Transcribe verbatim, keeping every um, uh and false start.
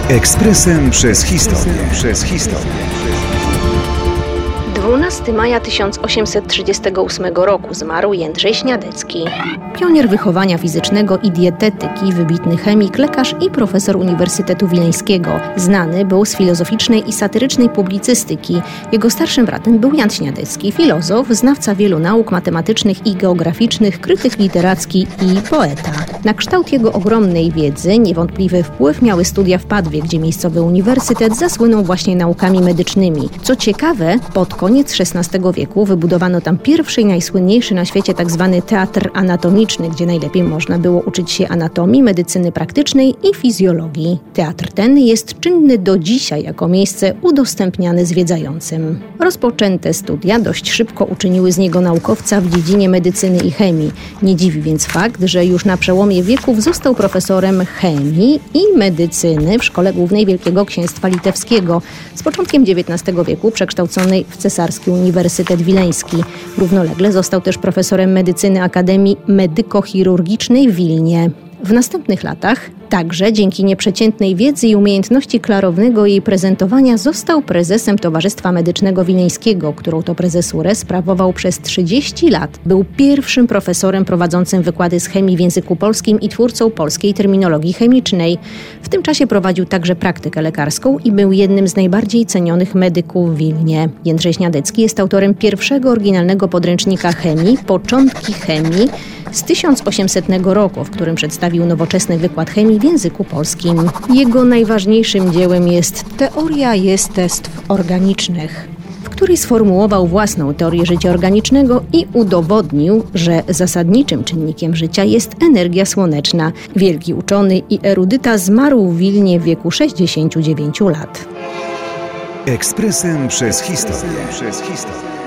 Ekspresem przez historię. Przez historię. dwunastego maja tysiąc osiemset trzydziestego ósmego roku zmarł Jędrzej Śniadecki. Pionier wychowania fizycznego i dietetyki, wybitny chemik, lekarz i profesor Uniwersytetu Wileńskiego. Znany był z filozoficznej i satyrycznej publicystyki. Jego starszym bratem był Jan Śniadecki, filozof, znawca wielu nauk matematycznych i geograficznych, krytyk literacki i poeta. Na kształt jego ogromnej wiedzy niewątpliwy wpływ miały studia w Padwie, gdzie miejscowy uniwersytet zasłynął właśnie naukami medycznymi. Co ciekawe, pod koniec szesnastego wieku wybudowano tam pierwszy i najsłynniejszy na świecie tzw. teatr anatomiczny, gdzie najlepiej można było uczyć się anatomii, medycyny praktycznej i fizjologii. Teatr ten jest czynny do dzisiaj jako miejsce udostępniane zwiedzającym. Rozpoczęte studia dość szybko uczyniły z niego naukowca w dziedzinie medycyny i chemii. Nie dziwi więc fakt, że już na przełomie wieków został profesorem chemii i medycyny w Szkole Głównej Wielkiego Księstwa Litewskiego, z początkiem dziewiętnastego wieku przekształconej w Cesarski Uniwersytet Wileński. Równolegle został też profesorem medycyny Akademii Medyko-Chirurgicznej w Wilnie. W następnych latach, także dzięki nieprzeciętnej wiedzy i umiejętności klarownego jej prezentowania, został prezesem Towarzystwa Medycznego Wileńskiego, którą to prezesurę sprawował przez trzydzieści lat. Był pierwszym profesorem prowadzącym wykłady z chemii w języku polskim i twórcą polskiej terminologii chemicznej. W tym czasie prowadził także praktykę lekarską i był jednym z najbardziej cenionych medyków w Wilnie. Jędrzej Śniadecki jest autorem pierwszego oryginalnego podręcznika chemii, Początki chemii, z tysiąc osiemsetnego roku, w którym przedstawił nowoczesny wykład chemii w języku polskim. Jego najważniejszym dziełem jest Teoria jestestw organicznych, w której sformułował własną teorię życia organicznego i udowodnił, że zasadniczym czynnikiem życia jest energia słoneczna. Wielki uczony i erudyta zmarł w Wilnie w wieku sześćdziesięciu dziewięciu lat. Ekspresem przez historię. Przez historię.